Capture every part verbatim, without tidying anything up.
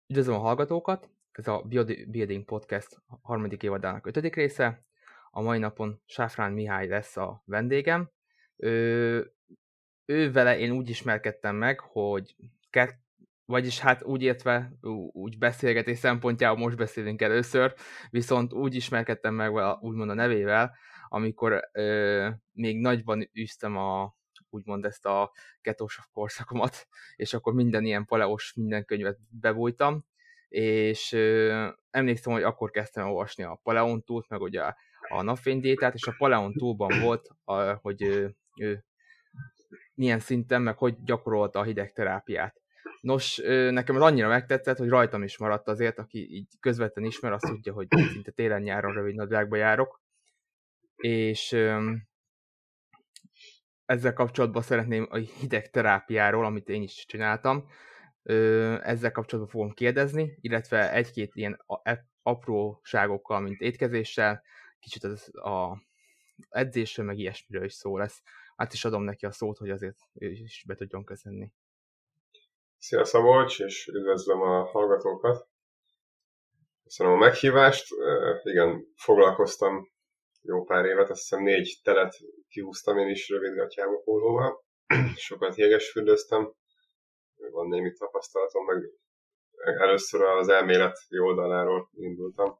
Üdvözlöm a hallgatókat! Ez a Bodybuilding Podcast harmadik évadának ötödik része. A mai napon Sáfrán Mihály lesz a vendégem. Ő, ő vele én úgy ismerkedtem meg, hogy kett, vagyis hát úgy értve, úgy beszélgetés szempontjából most beszélünk először, viszont úgy ismerkedtem meg vele, úgymond a nevével, amikor ö, még nagyban üztem a úgymond ezt a ketós korszakomat, és akkor minden ilyen paleos, minden könyvet bebújtam, és ö, emlékszem, hogy akkor kezdtem olvasni a Paleontúlt, meg ugye a napfénydiétát, és a Paleontúlban volt, a, hogy ö, ö, milyen szinten, meg hogy gyakorolta a hidegterápiát. Nos, ö, nekem az annyira megtetszett, hogy rajtam is maradt azért, aki így közvetlen ismer, azt tudja, hogy szinte télen-nyáron rövidnadrágba járok, és ö, ezzel kapcsolatban szeretném a hidegterápiáról, amit én is csináltam, ezzel kapcsolatban fogom kérdezni, illetve egy-két ilyen apróságokkal, mint étkezéssel, kicsit az a edzésről, meg ilyesmiről is szó lesz. Hát is adom neki a szót, hogy azért ő is be tudjon köszönni. Szia Szabolcs, és üdvözlöm a hallgatókat. Köszönöm a meghívást. Igen, foglalkoztam jó pár évet, azt hiszem négy telet kihúztam én is rövidgatjába pólóval. Sokat jégesfürdöztem, van némi tapasztalatom, meg először az elméleti oldaláról indultam.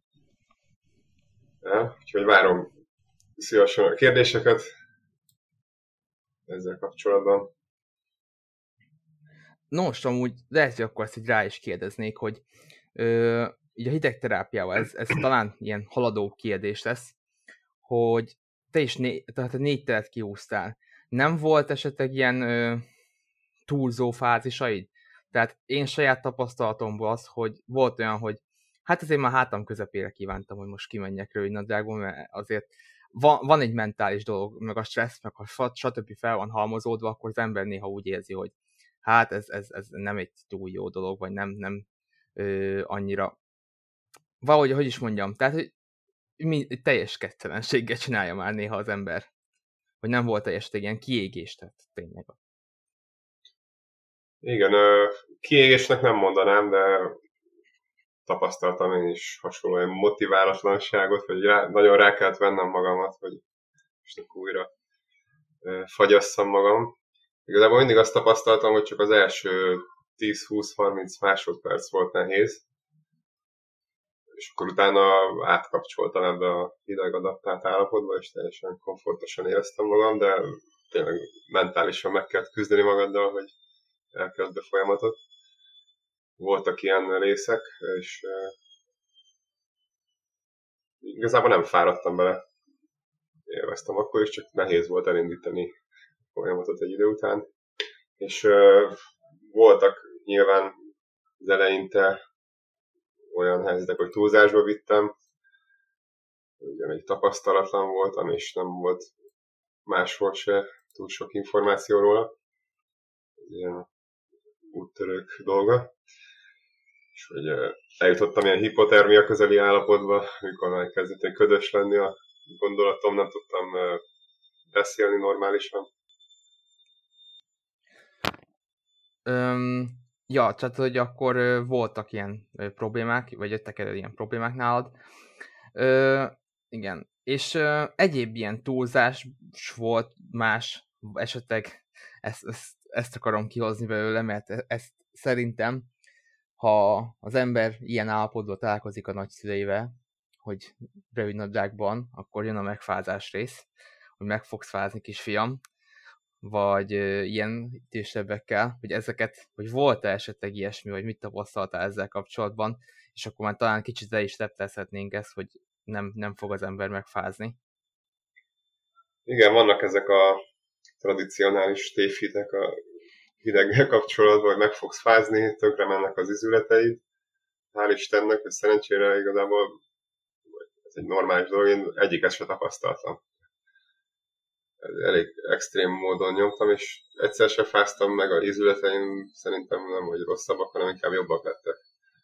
Ja, úgyhogy várom szívesen a kérdéseket ezzel kapcsolatban. Nos, amúgy lehet, hogy akkor ezt így rá is kérdeznék, hogy ö, így a hidegterápiával, ez, ez talán ilyen haladó kérdés lesz, hogy te is né, tehát négy telet kihúztál. Nem volt esetleg ilyen ö, túlzó fázisaid? Tehát én saját tapasztalatomból az, hogy volt olyan, hogy hát azért már hátam közepére kívántam, hogy most kimenjek rövidnadrágban, mert azért van, van egy mentális dolog, meg a stressz, meg ha stb. Fel van halmozódva, akkor az ember néha úgy érzi, hogy hát ez, ez, ez nem egy túl jó dolog, vagy nem, nem ö, annyira valahogy, hogy is mondjam, tehát hogy mi, teljes kettelenséggel csinálja már néha az ember, hogy nem volt teljesen ilyen kiégés, tehát tényleg. Igen, kiégésnek nem mondanám, de tapasztaltam én is hasonló motiválatlanságot, hogy rá, nagyon rá kellett vennem magamat, hogy most újra fagyasszam magam. Igazából mindig azt tapasztaltam, hogy csak az első tíz-húsz-harminc másodperc volt nehéz, és akkor utána átkapcsoltam ebbe a hideg adaptált állapotba, és teljesen komfortosan éreztem magam, de tényleg mentálisan meg kellett küzdeni magaddal, hogy elkezd a folyamatot. Voltak ilyen részek, és uh, igazából nem fáradtam bele. Élveztem akkor is, csak nehéz volt elindítani a folyamatot egy idő után. És uh, voltak nyilván az eleinte olyan helyzetek, hogy túlzásba vittem. Ugye még tapasztalatlan voltam, és nem volt máshol se túl sok információ róla. Ilyen úttörők dolga. És hogy eljutottam ilyen hipotermia közeli állapotba, amikor már kezdett ködös lenni a gondolatom, nem tudtam beszélni normálisan. Um, ja, tehát hogy akkor voltak ilyen problémák, vagy jöttek el ilyen problémák nálad. Uh, igen, és uh, egyéb ilyen túlzás volt más, esetleg ezt, ezt, ezt akarom kihozni belőle, mert ezt szerintem, ha az ember ilyen állapotban találkozik a nagyszüleivel, hogy rövidnadrágban, akkor jön a megfázás rész, hogy meg fogsz fázni, kisfiam, vagy uh, ilyen idősebbekkel, hogy ezeket, hogy volt-e esetleg ilyesmi, vagy mit tapasztaltál ezzel kapcsolatban, és akkor már talán kicsit el is reptezhetnénk ezt, hogy nem, nem fog az ember megfázni. Igen, vannak ezek a tradicionális tévhitek a hideggel kapcsolatban, hogy meg fogsz fázni, tönkre mennek az izületeid. Hál' Istennek, hogy szerencsére igazából ez egy normális dolog, én egyiket se tapasztaltam. Elég extrém módon nyomtam, és egyszer se fáztam meg, az izületeim szerintem nem, hogy rosszabbak, hanem inkább jobbak lettek.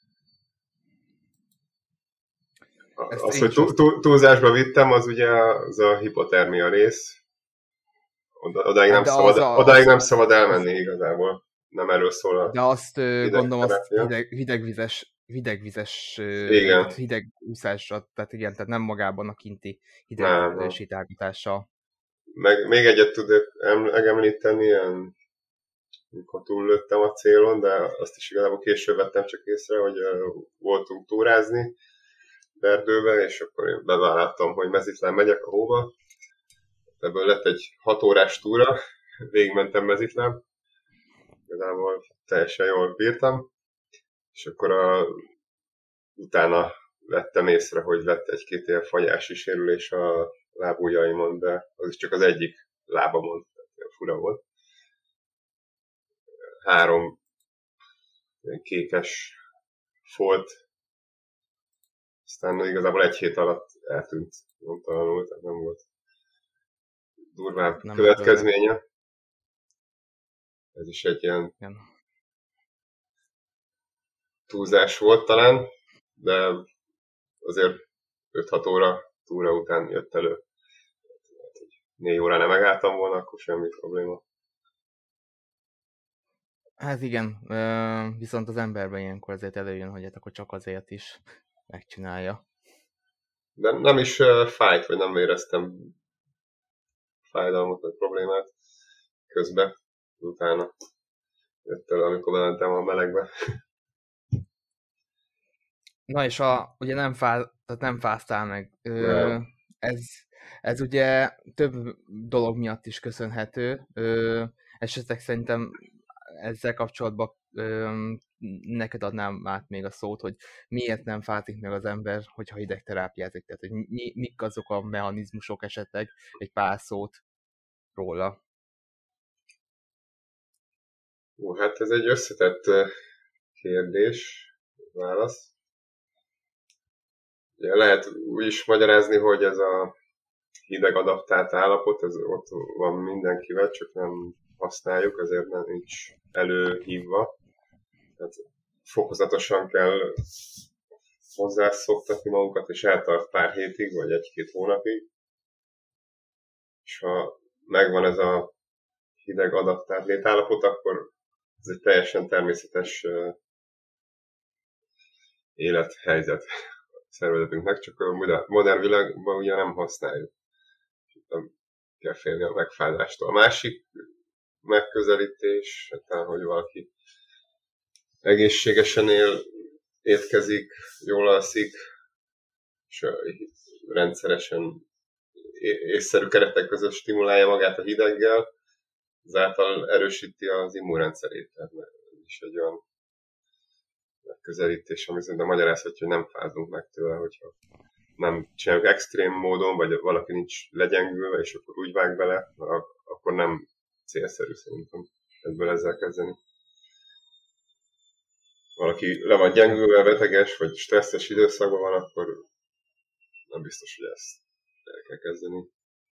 Ezt az, hogy túl, túl, túlzásba vittem, az ugye az a hipotermia rész. Oda, odáig nem, szabad, a, odáig nem szabad elmenni igazából. nem erről szól a De azt ö, gondolom, azt hidegterápia. hideg, hidegvizes, hidegvizes, ö, Igen, tehát hideg úszásra, tehát igen, tehát nem magában a kinti hideg nem, ö, nem. sétáltatással. Meg még egyet tudok megemlíteni, ilyen, amikor túllőttem a célon, de azt is igazából később vettem csak észre, hogy uh, voltunk túrázni Erdőbe, és akkor én bevállaltam, hogy mezitlen megyek a hóba. Ebből lett egy hat órás túra, végigmentem mezitlen, igazából teljesen jól bírtam, és akkor a, utána vettem észre, hogy lett egy-két ilyen fagyási sérülés a lábujjaimon, de az is csak az egyik lábamon, tehát ilyen fura volt. Három ilyen kékes folt, aztán igazából egy hét alatt eltűnt nyomtalanul, tehát nem volt durvább Nem következménye. Ez is egy ilyen igen. túlzás volt talán, de azért öt-hat óra túra után jött elő. Négy órára megálltam volna, akkor semmi probléma. Hát igen, ö, viszont az emberben ilyenkor azért előjön, hogy hát akkor csak azért is megcsinálja. De nem is uh, fájt, vagy nem éreztem fájdalmat, vagy problémát közben, utána jött el, amikor bementem a melegbe. Na és a, ugye nem, fá, tehát nem fáztál meg. Ö, Nem. ez, ez ugye több dolog miatt is köszönhető. Ö, esetleg szerintem ezzel kapcsolatban ö, neked adnám át még a szót, hogy miért nem fázik meg az ember, hogyha hidegterápiázik. Tehát, hogy mi, mik azok a mechanizmusok esetleg, egy pár szót róla. Ó, hát ez egy összetett uh, kérdés, válasz. Ugye lehet úgy is magyarázni, hogy ez a hideg adaptált állapot, ez ott van mindenkivel, csak nem használjuk, ezért nem nincs előhívva. Tehát fokozatosan kell hozzászoktatni magunkat, és eltart pár hétig, vagy egy-két hónapig. És ha megvan ez a hideg adaptált létállapot, akkor ez egy teljesen természetes élethelyzet a szervezetünknek, csak a modern világban ugye nem használjuk. Nem kell félni a megfázástól. A másik megközelítés, talán, hogy valaki egészségesen él, étkezik, jól alszik, és rendszeresen észszerű keretek között stimulálja magát a hideggel, ezáltal erősíti az immunrendszerét. Tehát ez is egy olyan megközelítés, ami szerintem magyarázhatja, hogy nem fázunk meg tőle, hogyha nem csináljuk extrém módon, vagy valaki nincs legyengülve, és akkor úgy vág bele, akkor nem célszerű szerintem ebből ezzel kezdeni. Valaki le van gyengülve, beteges, vagy stresszes időszakban van, akkor nem biztos, hogy ezt el kell kezdeni.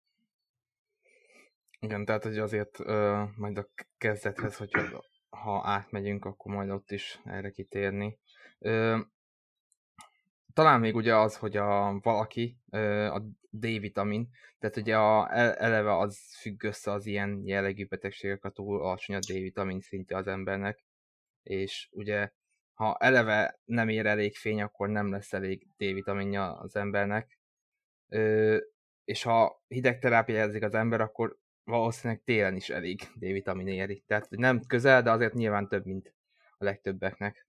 Igen, tehát hogy azért ö, majd a kezdethez, hogy ha átmegyünk, akkor majd ott is erre kitérni. Ö, talán még ugye az, hogy a valaki, ö, a D-vitamin, tehát ugye a, eleve az függ össze az ilyen jellegű betegségek, túl alacsony a D-vitamin szintje az embernek, és ugye ha eleve nem ér elég fény, akkor nem lesz elég D-vitaminja az embernek, ö, és ha hidegterápiázik az ember, akkor valószínűleg télen is elég D-vitamin éri. Tehát nem közel, de azért nyilván több, mint a legtöbbeknek.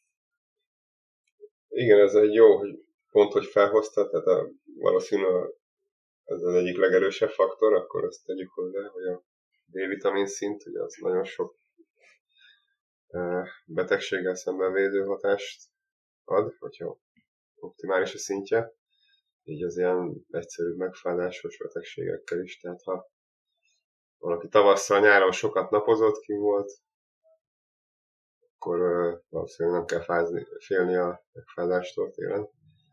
Igen, ez egy jó pont, hogy felhoztad, tehát a, valószínűleg ez az egyik legerősebb faktor, akkor azt tegyük hozzá, hogy a D-vitamin szint, ugye az nagyon sok betegséggel szemben védő hatást ad, hogyha optimális a szintje, így az ilyen egyszerű megfázásos betegségekkel is, tehát ha valaki tavasszal, nyáron sokat napozott, ki volt, akkor uh, valószínűleg nem kell fázni, félni a megfázástól télen.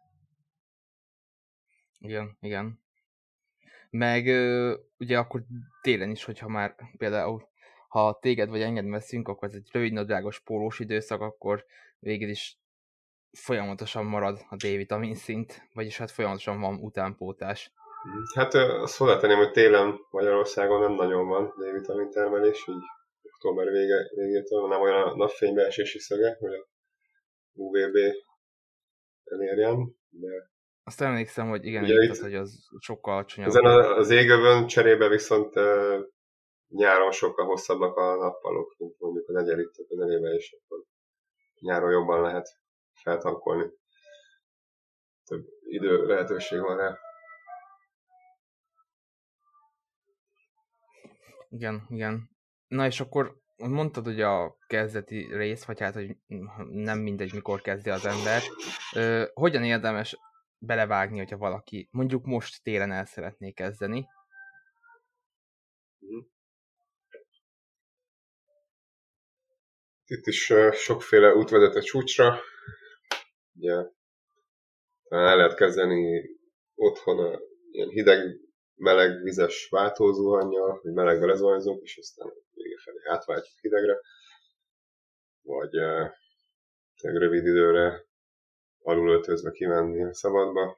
Igen, igen. Meg uh, ugye akkor télen is, hogyha már például ha téged vagy engem veszünk, akkor ez egy rövidnadrágos pólós időszak, akkor végül is folyamatosan marad a D-vitamin szint, vagyis hát folyamatosan van utánpótlás. Hát azt hozzátenném, hogy télen Magyarországon nem nagyon van D-vitamin termelés, így október vége, végétől, nem olyan a napfénybeesési szöge, hogy a u vé bé elérjen, de Azt emlékszem, hogy igen, ugye írtad, itt hogy az sokkal alacsonyabb. ezen a- az égövön cserébe viszont uh, nyáron sokkal hosszabbak a nappalok, mint mondjuk az egyenlítők az elébe, és akkor nyáron jobban lehet feltankolni. Több idő lehetőség van rá. Igen, igen. Na és akkor mondtad, hogy a kezdeti rész, vagy hát, hogy nem mindegy, mikor kezdi az ember. Ö, hogyan érdemes belevágni, hogyha valaki mondjuk most télen el szeretné kezdeni? Itt is uh, sokféle út vezet a csúcsra. Ugye, el lehet kezdeni otthon a ilyen hideg, meleg, vizes váltózuhannyal, vagy melegbe lezuhanyzunk, és aztán vége felé átváltjuk hidegre. Vagy uh, rövid időre alulöltözve kimenni a szabadba.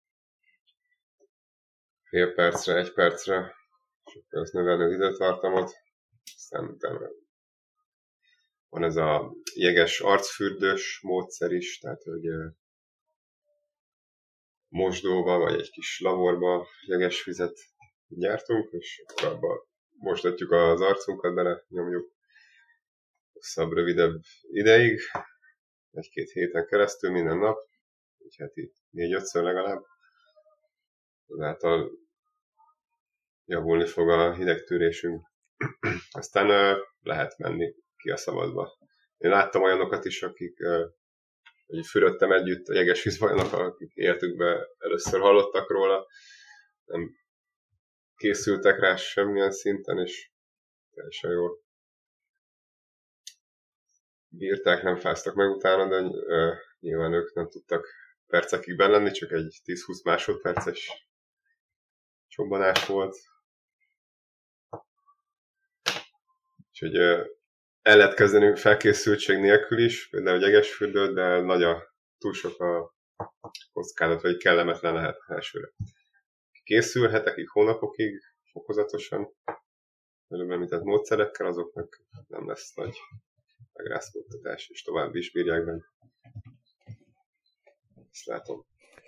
Fél percre, egy percre, és akkor azt növelni az időtartamot. Aztán utána van ez a jeges arcfürdős módszer is, tehát hogy mosdóba vagy egy kis laborba jeges vizet gyártunk, és akkor abba mosdatjuk az arcunkat bele, nyomjuk hosszabb, rövidebb ideig, egy-két héten keresztül minden nap, egy heti négy-ötször legalább. Azáltal javulni fog a hidegtűrésünk. Aztán uh, lehet menni ki a szabadba. Én láttam olyanokat is, akik uh, hogy fürödtem együtt a jeges vízbajnok, akik életükben először hallottak róla, nem készültek rá semmilyen szinten, és teljesen jól bírták, nem fáztak meg utána, de uh, nyilván ők nem tudtak percekig benn lenni, csak egy tíz-húsz másodperces csobbanás volt. Úgyhogy uh, el lehet kezdenünk felkészültség nélkül is, például jegesfürdőt, de nagy a, túl sok a kockázat, vagy kellemetlen lehet elsőre. Készül hetekig, hónapokig, fokozatosan, előbb említett módszerekkel, azoknak nem lesz nagy megrázkódtatás, és tovább is bírják benne. Ezt látom.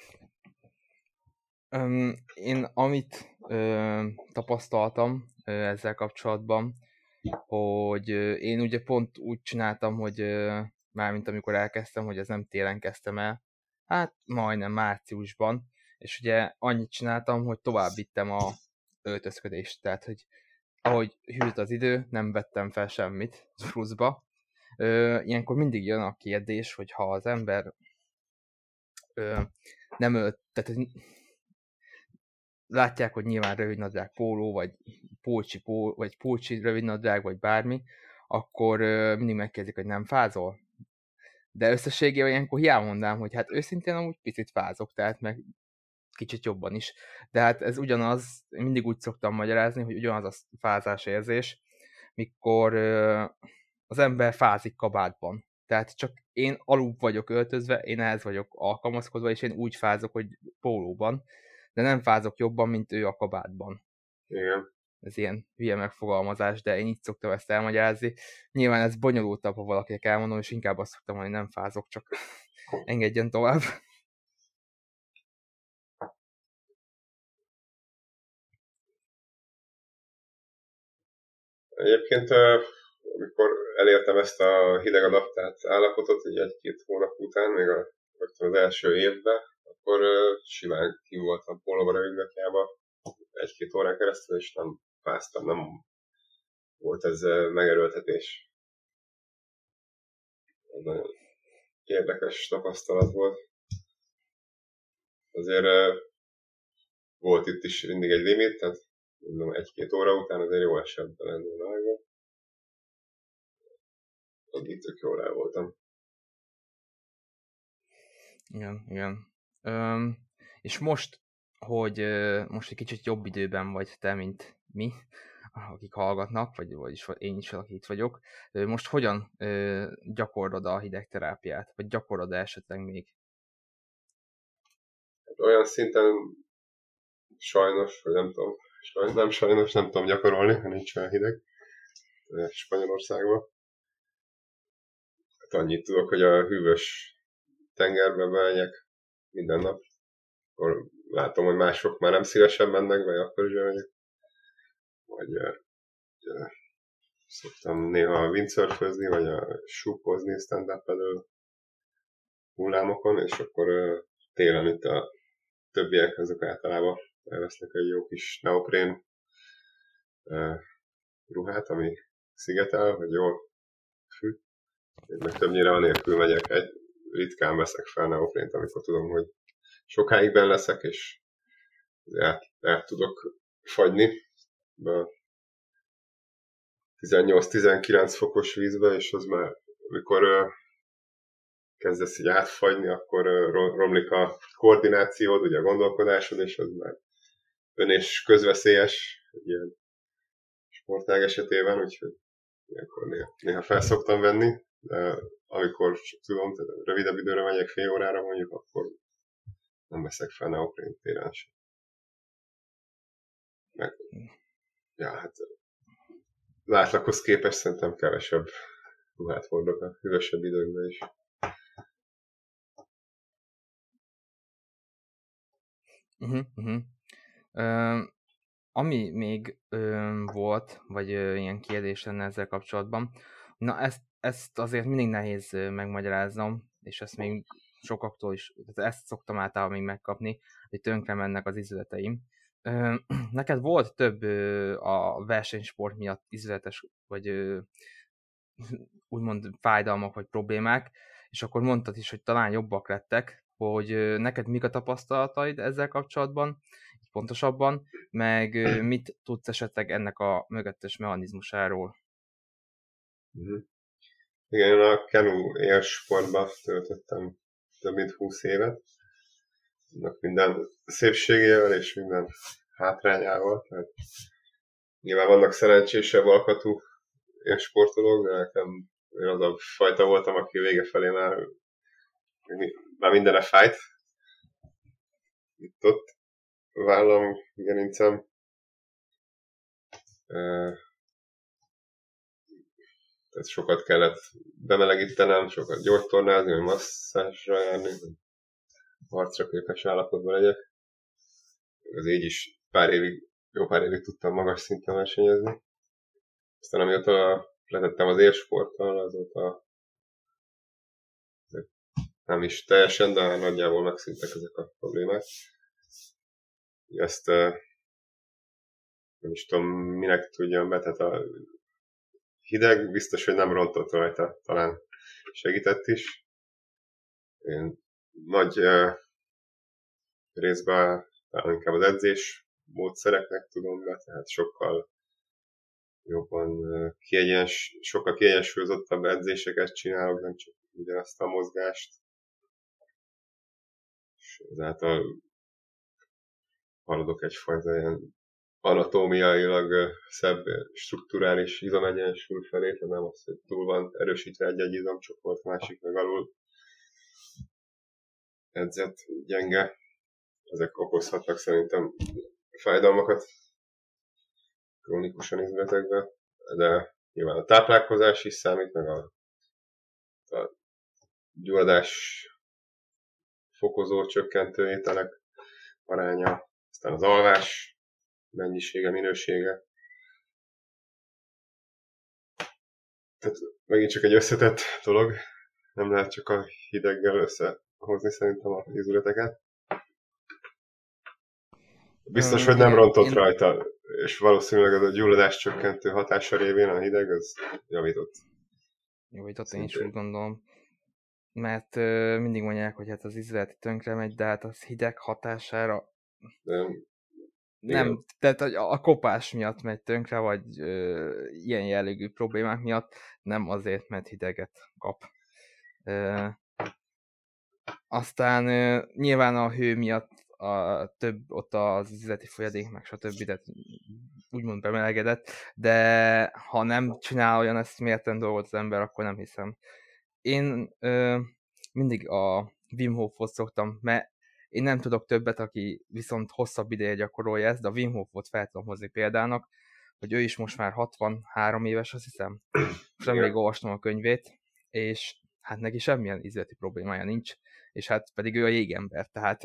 Um, én amit ö, tapasztaltam ö, ezzel kapcsolatban, hogy ö, én ugye pont úgy csináltam, hogy ö, mármint amikor elkezdtem, hogy ez nem télen kezdtem el, hát majdnem márciusban, és ugye annyit csináltam, hogy tovább vittem a öltözködést, tehát hogy ahogy hűlt az idő, nem vettem fel semmit pluszba. Ö, ilyenkor mindig jön a kérdés, hogy ha az ember ö, nem ölt, tehát látják, hogy nyilván rövidnadrág póló, vagy pólcsi, pól, vagy pólcsi rövidnadrág, vagy bármi, akkor ö, mindig megkezdik, hogy nem fázol. De összességében ilyenkor hiába mondám, hogy hát őszintén amúgy picit fázok, tehát meg kicsit jobban is. De hát ez ugyanaz, én mindig úgy szoktam magyarázni, hogy ugyanaz a fázás érzés, mikor ö, az ember fázik kabátban. Tehát csak én alul vagyok öltözve, én ehhez vagyok alkalmazkodva, és én úgy fázok, hogy pólóban, de nem fázok jobban, mint ő a kabátban. Igen. Ez ilyen hülye megfogalmazás, de én így szoktam ezt elmagyarázni. Nyilván ez bonyolultabb, ha valakinek elmondom, és inkább azt szoktam mondani, hogy nem fázok, csak engedjen tovább. Egyébként, amikor elértem ezt a hideg adaptált állapotot, így egy-két hónap után, még a, az első évben, akkor simán ki voltam pólóba rövidgatjába egy-két órán keresztül, és nem fáztam, nem volt ez megerőltetés. Ez nagyon érdekes tapasztalat volt. Azért volt itt is mindig egy limit, tehát mondom, egy-két óra után azért jó esett lenni a nágba. Addig tök jól el voltam. Igen, igen. Öm, és most, hogy ö, most egy kicsit jobb időben vagy te, mint mi, akik hallgatnak, vagy vagyis én is, aki itt vagyok, ö, most hogyan ö, gyakorlod a hidegterápiát, vagy gyakorlod esetleg még? Hát olyan szinten sajnos, vagy nem tudom, sajnos, nem sajnos, nem tudom gyakorolni, ha nincs olyan hideg. Spanyolországba. Hát annyit tudok, hogy a hűvös tengerbe bemegyek minden nap. Akkor látom, hogy mások már nem szívesen mennek, vagy akkor is bemegyek. Vagy uh, uh, szoktam néha windsurfözni, vagy a súpozni stand-up paddle hullámokon, és akkor uh, télen itt a többiek azok általában elvesznek egy jó kis neoprén uh, ruhát, ami szigetel, hogy jól fűt. Én meg többnyire anélkül megyek, egy ritkán veszek fel neoprént, amikor tudom, hogy sokáig benn leszek, és el, el tudok fagyni be tizennyolc-tizenkilenc fokos vízbe, és az már, amikor uh, kezdesz így átfagyni, akkor uh, romlik a koordinációd, ugye a gondolkodásod, és az már ön és közveszélyes egy ilyen sportág esetében, úgyhogy ilyenkor néha, néha fel szoktam venni, de amikor tudom, rövidebb időre megyek, fél órára mondjuk, akkor nem veszek fel neoprént téren sem. Meg, ja, hát az átlaghoz képest szerintem kevesebb ruhát hordok a hűvösebb időkben is. Uh-huh, uh-huh. Uh, ami még uh, volt, vagy uh, ilyen kérdés lenne ezzel kapcsolatban, na ezt, ezt azért mindig nehéz uh, megmagyaráznom, és ezt még sokaktól is, ezt szoktam általában még megkapni, hogy tönkre mennek az izületeim. Uh, neked volt több uh, a versenysport miatt izületes, vagy uh, úgymond fájdalmak, vagy problémák, és akkor mondtad is, hogy talán jobbak lettek, hogy uh, neked mik a tapasztalataid ezzel kapcsolatban, pontosabban, meg mit tudsz esetleg ennek a mögöttes mechanizmusáról? Uh-huh. Igen, én a kenu élsportban töltöttem több mint húsz évet. Annak minden szépségével és minden hátrányával. Tehát nyilván vannak szerencsésebb alkatú élsportolók, de nekem én az a fajta voltam, aki vége felé már, már mindene fájt. Itt-ott vállam, gerincem. Tehát sokat kellett bemelegítenem, sokat gyógytornázni, vagy masszázsra járni, hogy harcra képes állapotban legyek. Az így is pár évig, jó pár évig tudtam magas szinten versenyezni. Aztán amióta letettem az élsporttal, azóta nem is teljesen, de nagyjából megszűntek ezek a problémák. Ezt nem is tudom, minek tudjam be, tehát a hideg biztos, hogy nem rontott rajta, talán segített is. Én nagy uh, részben talán inkább az edzés módszereknek tudom be, tehát sokkal jobban uh, kiegyens, sokkal kiegyensúlyozottabb edzéseket csinálok, nem csak ugyanazt a mozgást. És ezáltal haladok egyfajta ilyen anatómiailag szebb, strukturális izomegyensúly felé, tehát nem az, hogy túl van erősítve egy-egy izomcsoport, másik meg alul edzett, gyenge. Ezek okozhatnak szerintem fájdalmakat krónikusan izületekbe, de nyilván a táplálkozás is számít, meg a, a gyulladás fokozó, csökkentő ételek aránya, aztán az alvás mennyisége, minősége. Tehát megint csak egy összetett dolog, nem lehet csak a hideggel összehozni szerintem a izületeket. Biztos, hogy nem rontott rajta, és valószínűleg az a gyulladás csökkentő hatása révén a hideg, az javított. Javított, én is úgy gondolom. Mert uh, mindig mondják, hogy hát az izület tönkre megy, de hát az hideg hatására de, nem, igen. tehát a, a kopás miatt megy tönkre, vagy uh, ilyen jellegű problémák miatt, nem azért, mert hideget kap. Uh, aztán uh, nyilván a hő miatt a több ott az izületi folyadék, meg stb. De úgymond bemelegedett, de ha nem csinál olyan ezt mérten dolgot az ember, akkor nem hiszem. Én ö, mindig a Wim Hofot szoktam, mert én nem tudok többet, aki viszont hosszabb ideje gyakorolja ezt, de a Wim Hofot fel tudom hozni példának, hogy ő is most már hatvanhárom éves, azt hiszem. Most nemrég Igen. olvastam a könyvét, és hát neki semmilyen izleti problémája nincs, és hát pedig ő a jégember, tehát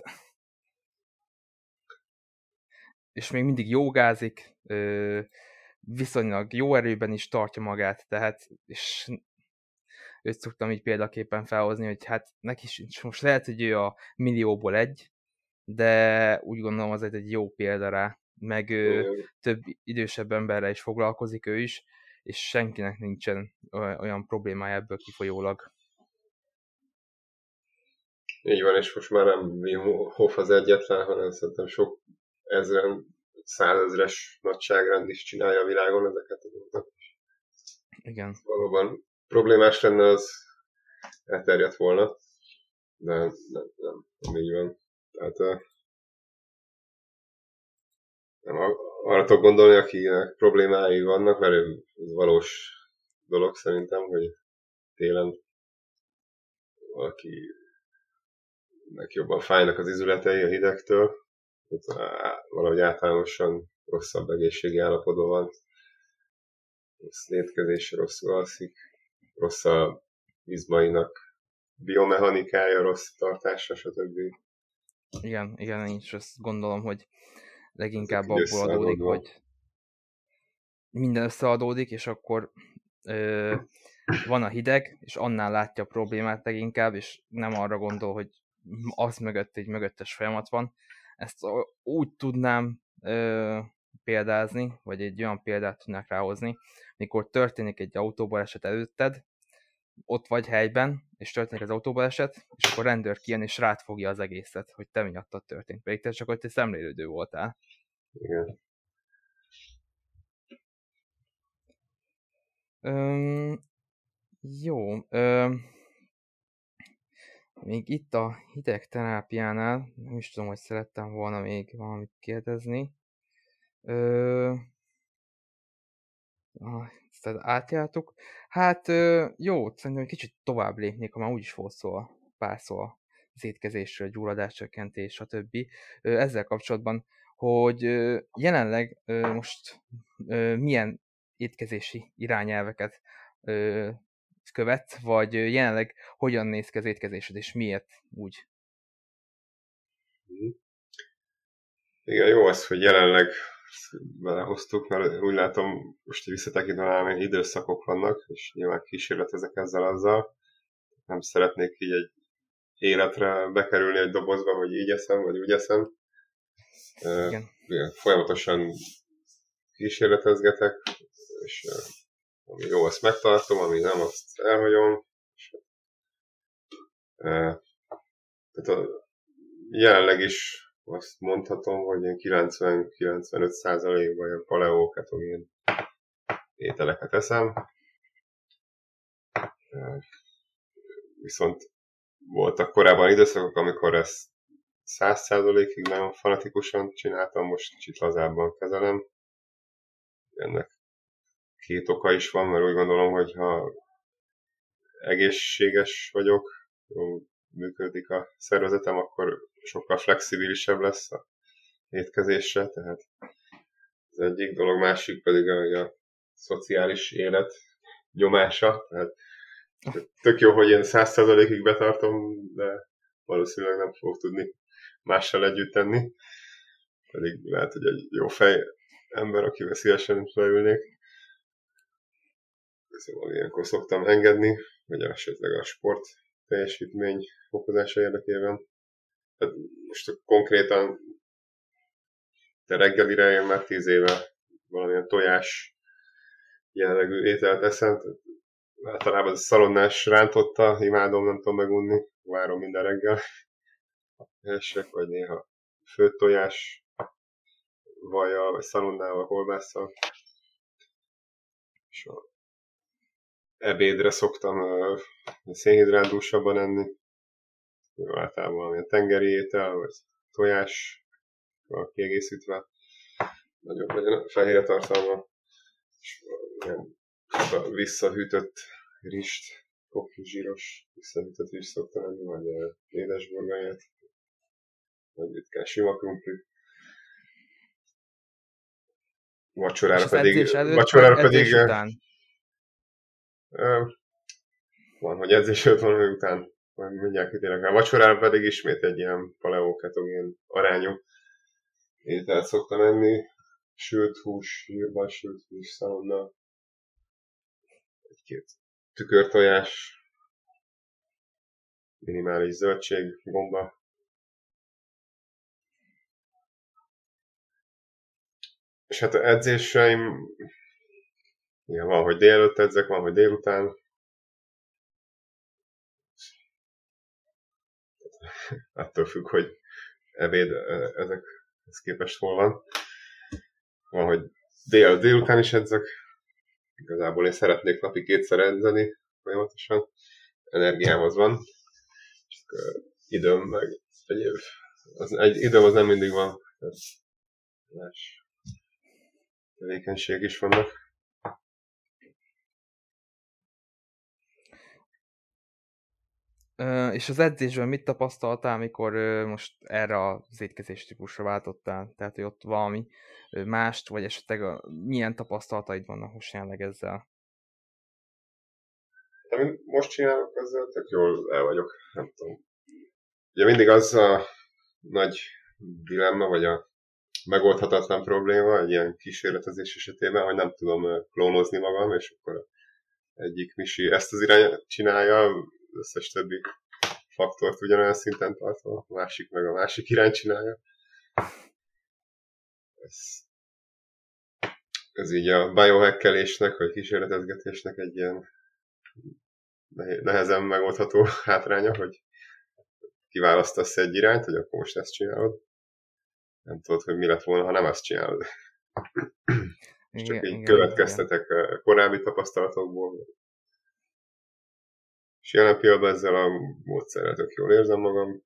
és még mindig jogázik, ö, viszonylag jó erőben is tartja magát, tehát és őt szoktam így példaképpen felhozni, hogy hát neki sincs, most lehet, hogy ő a millióból egy, de úgy gondolom az egy jó példa rá, meg ő, Igen. több idősebb emberrel is foglalkozik ő is, és senkinek nincsen olyan problémája ebből kifolyólag. Így van, és most már nem Wim Hof az egyetlen, hanem szerintem sok ezren, százezres nagyságrend is csinálja a világon ezeket a dolgokat. Igen. Valóban problémás lenne, az elterjedt volna, de nem, nem, nem így van. Tehát nem, arra tudok gondolni, akinek problémái vannak, mert ez valós dolog szerintem, hogy télen valakinek jobban fájnak az izületei a hidegtől, valahogy általánosan rosszabb egészségi állapotban van, rossz étkezésre, rosszul alszik, rossz a izmainak biomechanikája, rossz tartása, stb. Igen, igen, én is azt gondolom, hogy leginkább Ezek abból adódik, hogy minden összeadódik, és akkor ö, van a hideg, és annál látja a problémát leginkább, és nem arra gondol, hogy az mögött egy mögöttes folyamat van. Ezt úgy tudnám ö, példázni, vagy egy olyan példát tudnák ráhozni, mikor történik egy autóbaleset előtted, ott vagy helyben, és történik az autóbaleset, és akkor rendőr kijön, és rád fogja az egészet, hogy te miattad történt. Pedig te csak ott egy szemlélődő voltál. Igen. Öm, jó. Öm, még itt a hidegterápiánál, nem is tudom, hogy szerettem volna még valamit kérdezni. Ö, ezt átjártuk. Hát ö, jó, szerintem egy kicsit tovább lépnék, ha már úgyis volt szó a pár szó az étkezésről, gyulladáscsökkentés, stb. Ö, ezzel kapcsolatban, hogy ö, jelenleg ö, most ö, milyen étkezési irányelveket ö, követ, vagy jelenleg hogyan néz ki az étkezésed, és miért úgy? Igen, jó az, hogy jelenleg belehoztuk, mert úgy látom, most visszatekintve időszakok vannak, és nyilván kísérletezek ezzel azzal. Nem szeretnék így egy életre bekerülni egy dobozba, hogy így eszem, vagy úgy eszem. Igen. Igen, folyamatosan kísérletezgetek, és ami jó, azt megtartom, ami nem, azt elhagyom. És, tehát a, jelenleg is azt mondhatom, hogy ilyen kilencven-kilencvenöt százalékban ilyen paleóketogén ételeket eszem. Viszont voltak korábban időszakok, amikor ezt száz százalékig nagyon fanatikusan csináltam, most kicsit lazábban kezelem. Ennek két oka is van, mert úgy gondolom, hogy ha egészséges vagyok, jól működik a szervezetem, akkor sokkal flexibilisebb lesz a étkezésre, tehát az egyik dolog, másik pedig a, a szociális élet nyomása, tehát tök jó, hogy én száz százalékig betartom, de valószínűleg nem fogok tudni mással együtt tenni, pedig lehet, hogy egy jó fej ember, akivel szívesen leülnék. Szóval ilyenkor szoktam engedni, vagy esetleg a sport teljesítmény fokozása érdekében. Tehát most konkrétan de reggelire én már tíz éve valamilyen tojás jellegű ételt eszem. Általában a szalonnás rántotta, imádom, nem tudom megunni, várom minden reggel. Esek, vagy néha főtt tojás, vajjal, vagy szalonnával, kolbásszal. És a ebédre szoktam uh, szénhidrátdúsabban enni. Általában valamilyen tengeri étel, vagy tojás kiegészítve. Nagyobb legyen a fehérje tartalma. És ilyen visszahűtött rist, koki zsíros visszahűtött rist szoktam enni, vagy édesburgonyát, vagy ritkán sima krumplit. vacsorára az pedig, edzés előtt, vagy vacsorára pedig edzés után? Ö, van, hogy edzés előtt van, hogy után majd mindjárt kitérek rá. Vacsorára pedig ismét egy ilyen paleoketogén arányú ételt szoktam enni. Sült hús, hírban sült hús, szalonna, egy-két tükörtojás, minimális zöldség, gomba. És hát a edzéseim, igen, van, hogy délelőtt edzek, van, hogy délután. Attól függ, hogy ebéd ezekhez képest hol van. Van, hogy dél, délután is edzek. Igazából én szeretnék napi kétszer edzeni folyamatosan. Energiám az van. Csak uh, időm meg egyéb. Az, egy időm az nem mindig van. Más tevékenység is vannak. Uh, és az edzésben mit tapasztaltál, amikor uh, most erre az étkezés típusra váltottál? Tehát, hogy ott valami uh, mást, vagy esetleg a, milyen tapasztalataid vannak most jelenleg ezzel? Amit most csinálok, ezzel tök jól el vagyok, nem tudom. Ugye mindig az a nagy dilemma, vagy a megoldhatatlan probléma egy ilyen kísérletezés esetében, hogy nem tudom klónozni magam, és akkor egyik misi ezt az irányt csinálja, az összes többi faktort ugyanolyan szinten tartva, a másik meg a másik irányt csinálja. Ez, ez így a biohackelésnek, vagy kísérletezgetésnek egy ilyen nehezen megoldható hátránya, hogy kiválasztasz egy irányt, hogy akkor most ezt csinálod. Nem tudod, hogy mi lett volna, ha nem ezt csinálod. És csak igen, így igen, következtetek igen. korábbi tapasztalatokból. És jelen pillanatban ezzel a módszerrel tök jól érzem magam.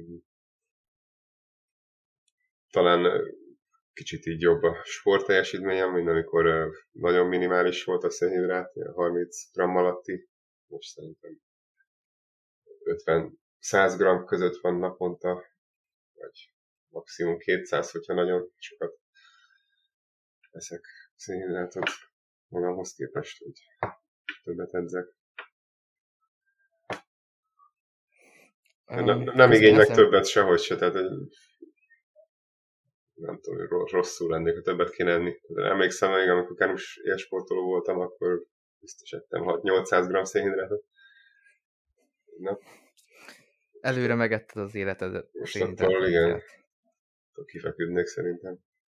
Talán kicsit így jobb a sportteljesítményem, mint amikor nagyon minimális volt a szénhidrát, harminc gramm alatti. Most szerintem ötven-száz gramm között van naponta, vagy maximum kétszáz, hogyha nagyon sokat eszek szénhidrátot magamhoz képest, hogy többet edzek. Um, nem nem igénylek eszem... többet sehogy se, tehát nem tudom, hogy rosszul lennék, ha többet kéne enni. De emlékszem még, amikor kenus élsportoló voltam, akkor biztos ettem hat-nyolcszáz gramm szénhidrátot. Na. Előre megetted az életedet. Most attól igen, kifeküdnék szerintem.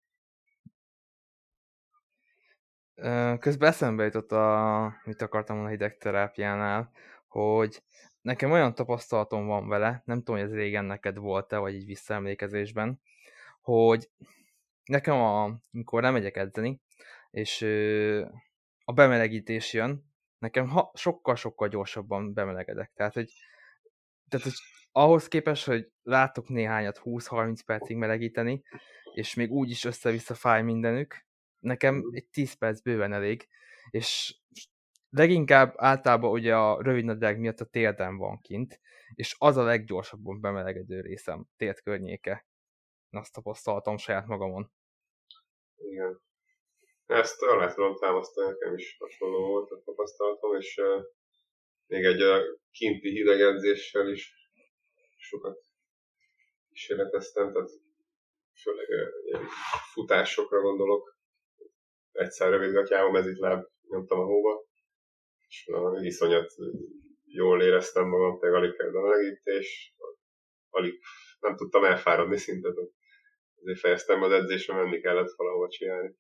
Közben eszembe jutott, a, mit akartam a hidegterápiánál, hogy nekem olyan tapasztalatom van vele, nem tudom, hogy ez régen neked volt-e, vagy így visszaemlékezésben, hogy nekem, a, amikor lemegyek edzeni, és ö, a bemelegítés jön, nekem ha, sokkal-sokkal gyorsabban bemelegedek. Tehát, hogy, tehát, hogy ahhoz képest, hogy látok néhányat húsz-harminc percig melegíteni, és még úgy is össze-vissza fáj mindenük, nekem egy tíz perc bőven elég, és leginkább általában ugye a rövid nadrág miatt a térdem van kint, és az a leggyorsabban bemelegedő részem, térd környéke. Azt tapasztaltam saját magamon. Igen. Ezt alá tudom támasztani, nekem is hasonló volt a tapasztalatom, és uh, még egy uh, kinti hidegedzéssel is sokat kísérleteztem, tehát főleg uh, futásokra gondolok. Egyszer rövidgatjában mezitláb nyomtam a hóba, és uh, iszonyat jól éreztem magam, tehát alig kell a melegítés, alig nem tudtam elfáradni szintet. Ezért fejeztem az edzésre, menni kellett valahol csinálni.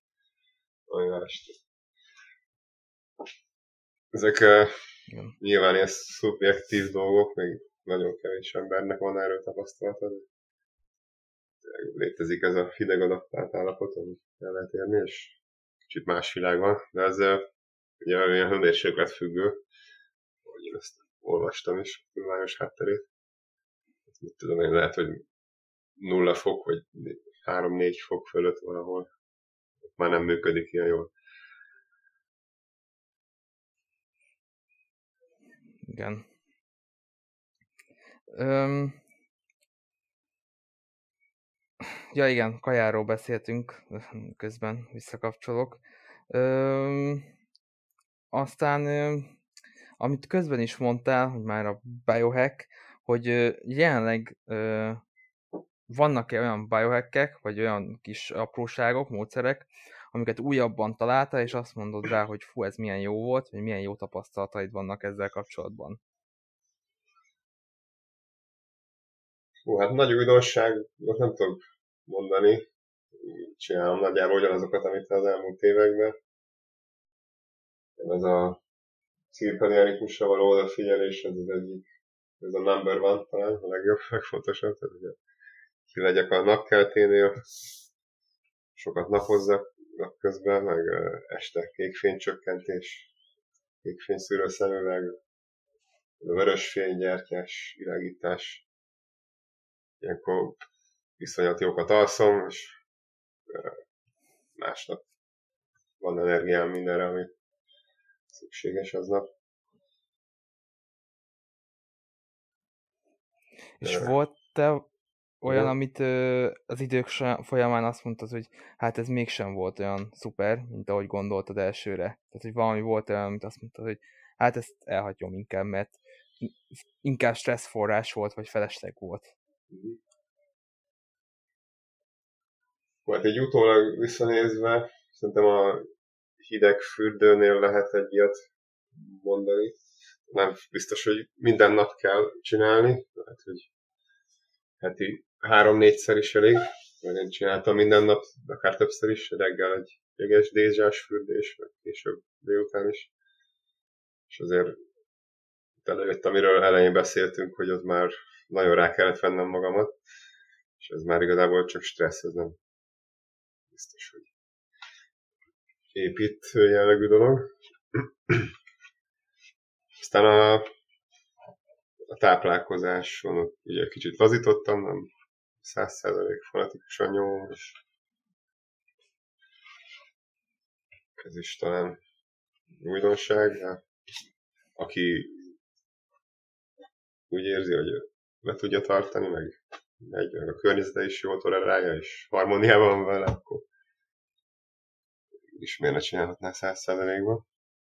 Ezek uh, nyilván ilyen szubjektív dolgok, még nagyon kevés embernek van erről tapasztalata. Létezik ez a hideg adaptált állapot, amit el lehet érni, és kicsit más világ van, de ez uh, ugye olyan hőmérséklet függő, ahogy én ezt olvastam is, a tudományos hátterét. Mit tudom én, lehet, hogy nulla fok, vagy három-négy fok fölött valahol már nem működik ilyen jól. Igen. Öm... ja igen, kajáról beszéltünk, közben visszakapcsolok. Ö, aztán, ö, amit közben is mondtál, hogy már a biohack, hogy ö, jelenleg ö, vannak-e olyan biohackek, vagy olyan kis apróságok, módszerek, amiket újabban találtál, és azt mondod rá, hogy fú, ez milyen jó volt, vagy milyen jó tapasztalataid vannak ezzel kapcsolatban. Hú, hát nagy újdonságot nem tudok mondani. Csinálom nagyjából ugyanazokat, amit az elmúlt években. Ez a cirkadián ritmusra való odafigyelés, ez az egyik, ez a number one talán, a legjobb, legfontosabb. Tehát ugye ki legyek a napkelténél, sokat napozzak napközben, meg este kékfénycsökkentés, kékfényszűrő szemüveg, vörösfény, gyertyás irányítás. Ilyenkor viszonyat jókat alszom, és másnap van energiám mindenre, ami szükséges aznap. És volt-e olyan, amit ö, az idők folyamán azt mondtad, hogy hát ez mégsem volt olyan szuper, mint ahogy gondoltad elsőre? Tehát, hogy valami volt olyan, amit azt mondtad, hogy hát ezt elhagyom inkább, mert inkább stresszforrás volt, vagy felesleg volt. Mm-hmm. Hát egy utólag visszanézve, szerintem a hideg fürdőnél lehet egy ilyet mondani. Nem biztos, hogy minden nap kell csinálni, hát, hogy heti három-négyszer is elég, mert én csináltam minden nap, akár többször is, reggel egy jeges dézsás fürdés, meg később délután is. És azért előtt, amiről elején beszéltünk, hogy az már nagyon rá kellett vennem magamat, és ez már igazából csak stressz, ez nem biztos, hogy épít jellegű dolog. Aztán a, a táplálkozáson ugye kicsit lazítottam, nem száz százalék fanatikusan nyomom, és ez is talán újdonság, de aki úgy érzi, hogy le tudja tartani, meg, meg a környezete is jól tolerálja, és harmóniában van vele, akkor is miért ne csinálhatná száz százalékban.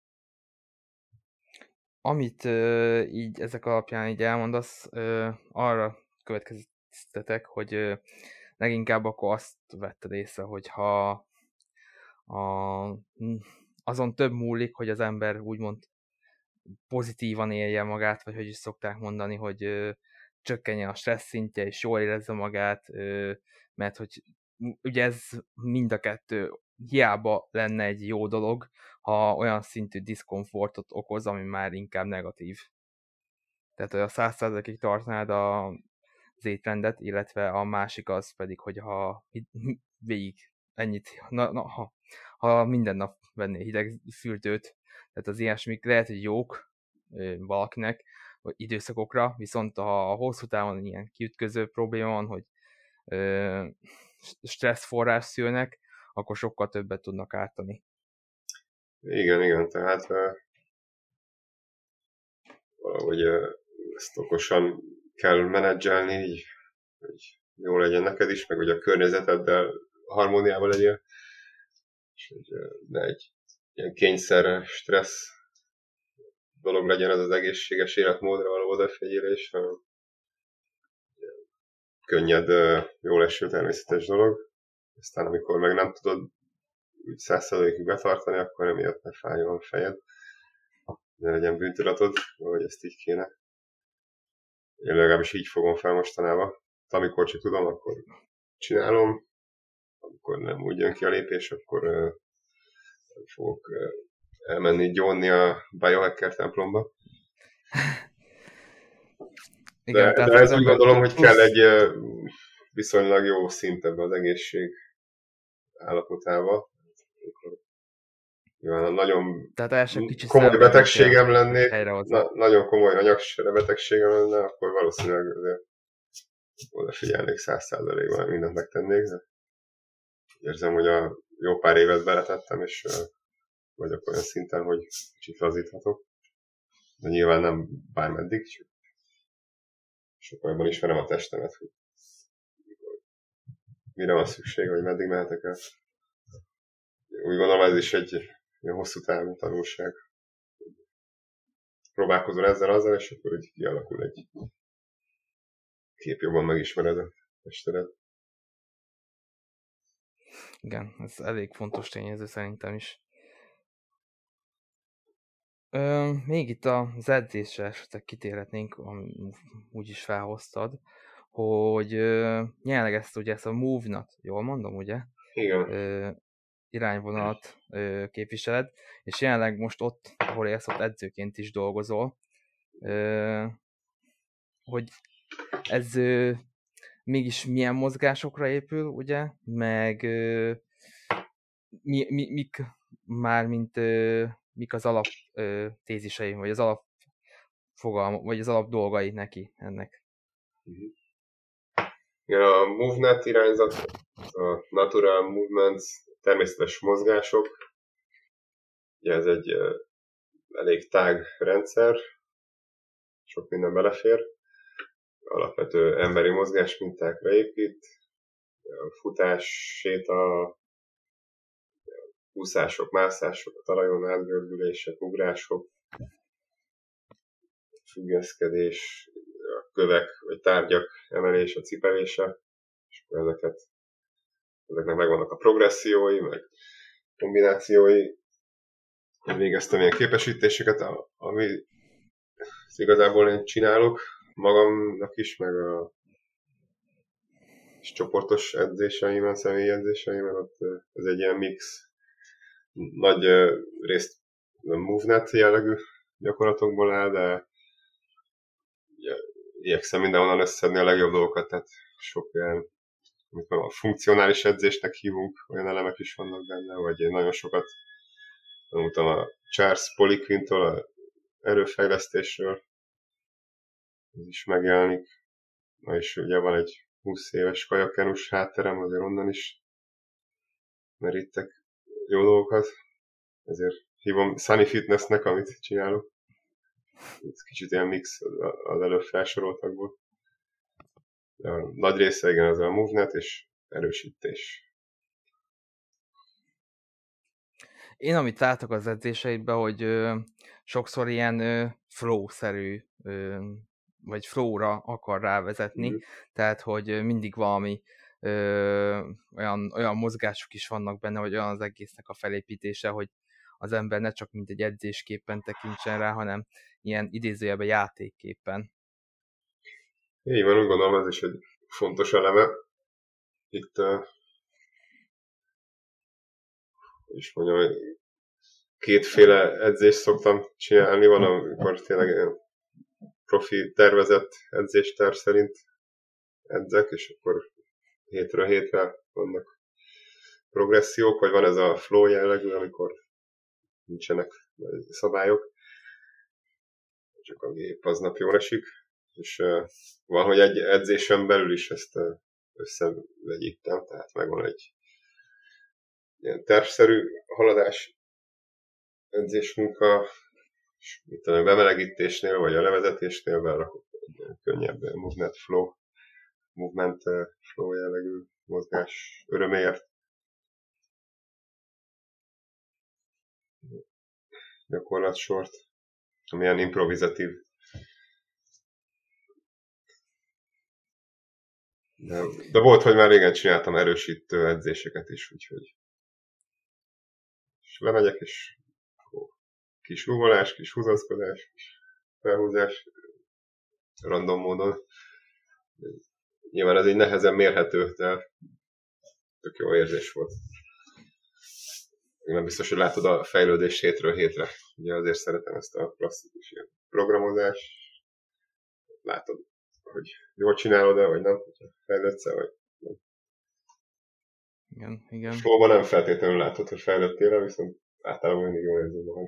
Amit ö, így ezek alapján így elmondasz, ö, arra következtetek, hogy ö, leginkább akkor azt vetted észre, hogy ha a, azon több múlik, hogy az ember úgymond pozitívan élje magát, vagy hogy is szokták mondani, hogy ö, csökkenjen a stressz szintje, és jól érezze magát, ö, mert hogy ugye ez mind a kettő hiába lenne egy jó dolog, ha olyan szintű diszkomfortot okoz, ami már inkább negatív. Tehát, hogy a száz százalékig tartnád a, az étrendet, illetve a másik az pedig, hogy ha végig ennyit, na, na, ha, ha minden nap vennél hideg fürdőt, tehát az ilyesmik lehet, hogy jók ö, valakinek, vagy időszakokra, viszont ha a hosszú távon ilyen kiütköző probléma van, hogy ö, stresszforrás szülnek, akkor sokkal többet tudnak ártani. Igen, igen, tehát uh, valahogy uh, ezt okosan kell menedzselni, így, hogy jó legyen neked is, meg hogy a környezeteddel harmóniában legyél, és hogy uh, ne egy ilyen kényszer, stressz dolog legyen ez az egészséges életmódra való odafigyelés, hanem könnyed, uh, jól eső természetes dolog. Aztán amikor meg nem tudod úgy száz százalékig betartani, akkor emiatt ne fájjon a fejed. Ne legyen bűntudatod, hogy ezt így kéne. Én legalábbis így fogom fel mostanában. Amikor csak tudom, akkor csinálom. Amikor nem úgy jön ki a lépés, akkor uh, fogok uh, elmenni gyónni a biohacker templomba. De, Igen, de ez úgy gondolom, hogy kell egy uh, viszonylag jó szint ebbe az egészség állapotába. Nyilván nagyon komoly betegségem lennék, na, nagyon komoly anyagsere betegségem lenne, akkor valószínűleg azért odafigyelnék száz százalékban, mindent megtennék, de érzem, hogy a jó pár évet beletettem, és uh, vagyok olyan szinten, hogy kicsit lazíthatok. De nyilván nem bármeddig, csak sokkal jobban ismerem a testemet, hogy mire van szükség, vagy meddig mehetek el. Úgy gondolom, ez is egy ilyen hosszú távú tanulság. Próbálkozol ezzel, azzal, és akkor így kialakul egy kép, jobban megismered a testedet. Igen, ez elég fontos tényező szerintem is. Ö, még itt az edzésre esetleg kitérhetnénk, úgyis felhoztad, hogy ö, jelenleg ezt ugye ezt a Move-nat, jól mondom, ugye? Igen. Ö, irányvonalat ö, képviseled, és jelenleg most ott, ahol élsz, ott edzőként is dolgozol. Ö, hogy ez ö, mégis milyen mozgásokra épül, ugye? Meg ö, mi, mi, mik már, mint ö, mik az alap ö, tézisei, vagy az alap fogalma, vagy az alap dolgai neki ennek. Uh-huh. Igen, a MoveNet irányzat, a Natural Movements, természetes mozgások. Ugye ez egy uh, elég tág rendszer, sok minden belefér. Alapvető emberi mozgásmintákra épít, futás, séta, úszások, mászások, a talajon átgördülések, ugrások, függeszkedés, a kövek vagy tárgyak emelése, cipelése, és akkor ezeket, ezeknek megvannak a progressziói, meg kombinációi. Én végeztem ilyen képesítéseket, ami igazából én csinálok magamnak is, meg a és csoportos edzéseimen, személyi edzéseimen, ott ez egy ilyen mix. Nagy részt MoveNet jellegű gyakorlatokból áll, de igyekszem mindenhonnan összedni a legjobb dolgokat, tehát sok ilyen, amit a funkcionális edzésnek hívunk, olyan elemek is vannak benne, vagy én nagyon sokat tanultam a Charles Poliquintól, a erőfejlesztésről, ez is megjelenik. Na és ugye van egy húsz éves kajakenus hátterem, azért onnan is merítek jó dolgokat, ezért hívom Sunny Fitnessnek, amit csinálok. Ez kicsit ilyen mix az előbb felsoroltakból. De a nagy része igen az a MoveNet és erősítés. Én amit látok az edzéseidben, hogy ö, sokszor ilyen ö, flow-szerű, ö, vagy flow-ra akar rávezetni, mm. tehát hogy mindig valami ö, olyan, olyan mozgások is vannak benne, vagy olyan az egésznek a felépítése, hogy az ember ne csak mint egy edzésképpen tekintsen rá, hanem ilyen idézőjelben játékképpen. Így van, úgy gondolom, ez is egy fontos eleme. Itt uh, is mondjam, kétféle edzést szoktam csinálni, van, amikor tényleg profi tervezett edzésterv szerint edzek, és akkor hétről hétre vannak progressziók, vagy van ez a flow jellegű, amikor nincsenek szabályok, csak a gép aznap jól esik, és uh, van, hogy egy edzésen belül is ezt uh, összevegyítem, tehát megvan egy ilyen tervszerű haladás, edzésmunka, és mit tudom, bemelegítésnél, vagy a levezetésnél berakok egy ilyen könnyebb movement flow, movement flow jellegű mozgás öröméért. Gyakorlatsort, amilyen improvizatív. De, de volt, hogy már régen csináltam erősítő edzéseket is, úgyhogy és lemegyek, és kis rúgolás, kis húzaszkodás, kis felhúzás, random módon. Nyilván ez egy nehezen mérhető, de tök jó érzés volt. Nem biztos, hogy látod a fejlődést hétről hétre. Ugye azért szeretem ezt a klasszikus programozást. Látod, hogy jól csinálod-e, vagy nem, hogyha fejlődsz-e, vagy nem. Igen, igen. Flowban nem feltétlenül látod, hogy fejlődtél, viszont általában mindig jól érzem magam.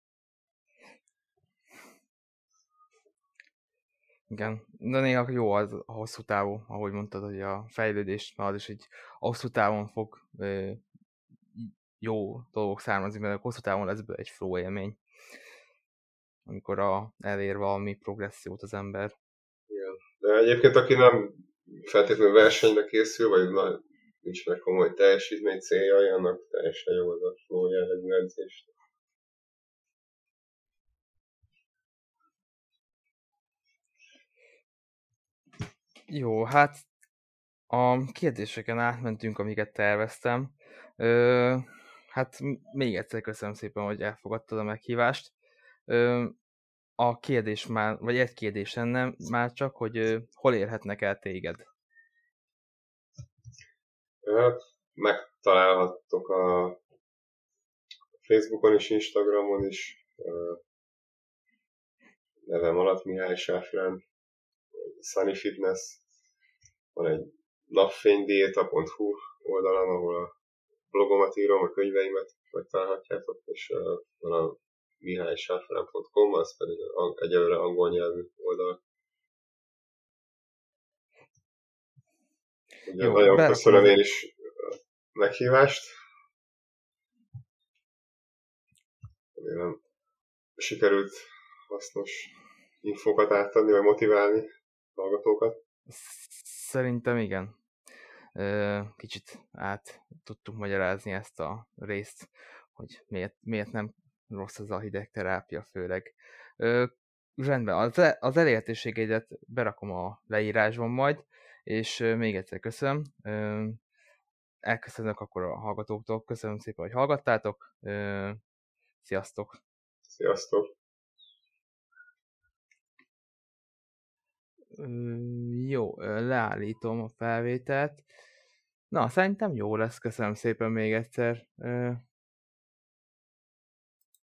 Igen, de néha jó az a hosszú távú, ahogy mondtad, hogy a fejlődés, mert az is egy hosszú távon fog ö, jó dolgok származni, mert hosszú távon lesz egy flow élmény, amikor a, elér valami progressziót az ember. Igen. De egyébként, aki nem feltétlenül versenyre készül, vagy nincsenek komoly teljesítmény céljai, annak teljesen jó az a flow jellegű edzés. Jó, hát a kérdéseken átmentünk, amiket terveztem. Ö, hát még egyszer köszönöm szépen, hogy elfogadtad a meghívást. Ö, a kérdés már, vagy egy kérdés lenne már csak, hogy ö, hol érhetnek el téged? Hát megtalálhattok a Facebookon is, Instagramon is, nevem alatt Mihály Sáfrán, Sunny Fitness, van egy napfénydieta pont hu oldalam, ahol a blogomat írom, a könyveimet megtalálhatjátok, és van a mihály sáfrán pont com, az pedig egyelőre angol nyelvű oldal. Ugye jó, nagyon köszönöm én is meghívást. Remélem sikerült hasznos infókat átadni, vagy motiválni a hallgatókat. Szerintem igen. Kicsit át tudtuk magyarázni ezt a részt, hogy miért, miért nem rossz az a hidegterápia főleg. Rendben, az, az elérhetőségeidet berakom a leírásban majd, és még egyszer köszönöm. Elköszönök akkor a hallgatóktól. Köszönöm szépen, hogy hallgattátok. Sziasztok! Sziasztok! Jó, leállítom a felvételt. Na, szerintem jó lesz, köszönöm szépen még egyszer.